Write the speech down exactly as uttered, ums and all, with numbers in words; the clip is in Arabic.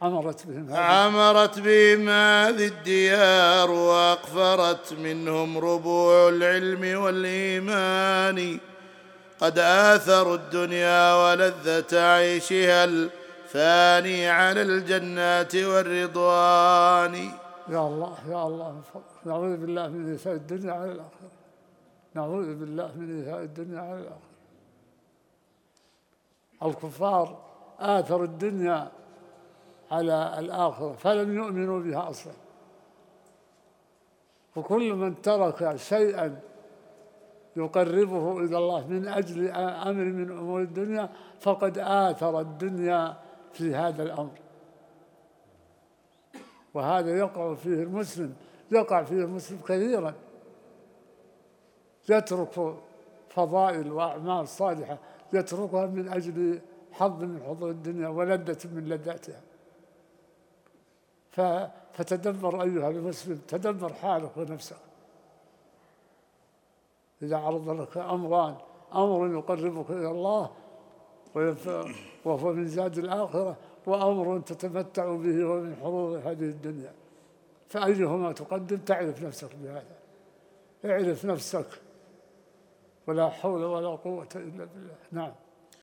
عمرت بهم عمرت بهم هذه الديار، وأقفرت منهم ربوع العلم والإيمان. قد آثروا الدنيا ولذة عيشها الفاني على الجنات والرضوان. يا الله يا الله، نعوذ بالله من إيثار الدنيا على الآخرة، نعوذ بالله من إيثار الدنيا على الآخرة. الكفار آثروا الدنيا على الآخرة فلم يؤمنوا بها أصلا، وكل من ترك شيئا يقربه إلى الله من أجل أمر من أمور الدنيا فقد آثر الدنيا في هذا الأمر. وهذا يقع فيه المسلم، يقع فيه المسلم كثيرا، يترك فضائل وأعمال صالحة يتركها من أجل حظ من حظوظ الدنيا ولذة من لذاتها. فتدبر أيها المسلم، تدبر حالك ونفسك. إذا عرض لك أمران، أمر يقربك إلى الله وهو من زاد الآخرة، وأمر تتمتع به ومن حظوظ هذه الدنيا، فأيهما تقدم؟ تعرف نفسك بهذا، اعرف نفسك، ولا حول ولا قوة إلا بالله. نعم.